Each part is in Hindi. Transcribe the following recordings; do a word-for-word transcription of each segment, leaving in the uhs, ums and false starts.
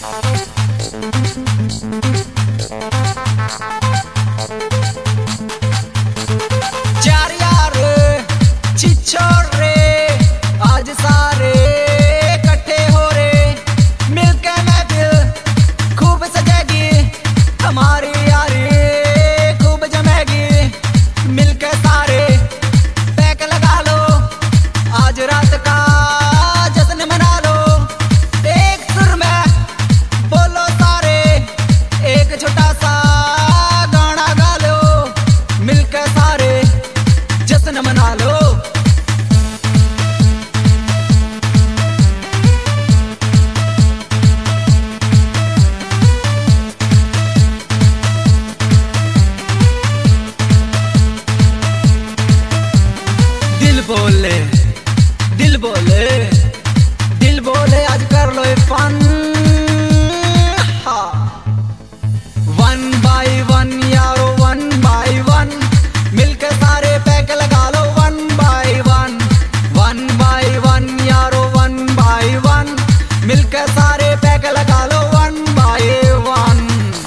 चार यार छिछोर रे आज सारे इकट्ठे हो रे, मिलके महफिल खूब सजेगी, हमारी यारी खूब जमेगी। मिलके सारे पैक लगा लो, आज रात का जश्न मना लो। एक सुर में बोलो सारे, एक छोटा सा गाना गा लो, मिलके सारे जश्न मना लो। दिल बोले दिल बोले दिल बोले आज कर लो फन। हाँ वन बाई वन यारो वन बाई वन, मिलके सारे पैक लगा लो one by one. One by one यारो वन बाई वन, मिलके सारे पैक लगा लो वन बाई वन।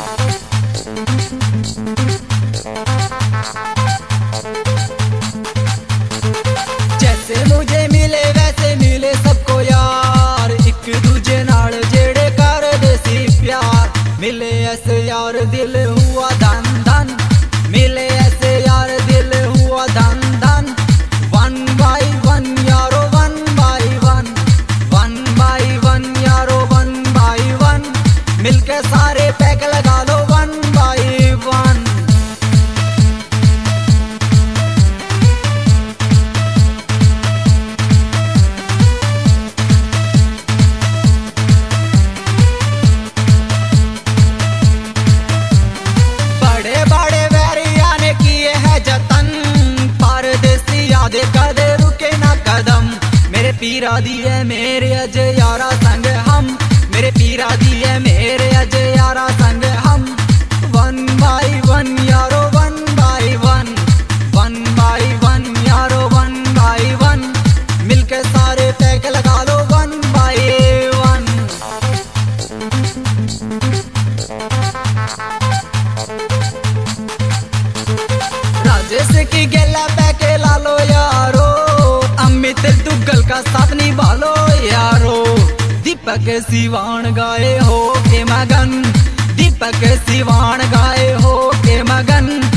जैसे मुझे मिले वैसे मिले सबको यार, एक दूजे नाल जेड़े कर देसी प्यार। मिले ऐसे यार दिल हुआ धन धन, मिले ऐसे यार दिल हुआ धन धन। वन बाई वन यारो one by one, one by one यारो वन बाई वन, मिलके सारे पैक लगा लो वन बाई वन। बड़े बड़े वैरिया ने किए हैं जतन, परदेसी यादें कदे रुके ना कदम। मेरे पीरा दिए मेरे अजय यारा संग हम, मेरे पीरा दिए मेरे अजय यारा संग हम। वन बाई वन यारो one by one, one by one यारो वन बाई वन, मिलके सारे पैक लगा लो वन बाई वन। राजेश की गेला पैके ला लो यारो, अमित दुग्गल का साथ निभा लो यारो। दीपक सिवान गाए हो के मगन, दीपक सिवान गाए हो के मगन।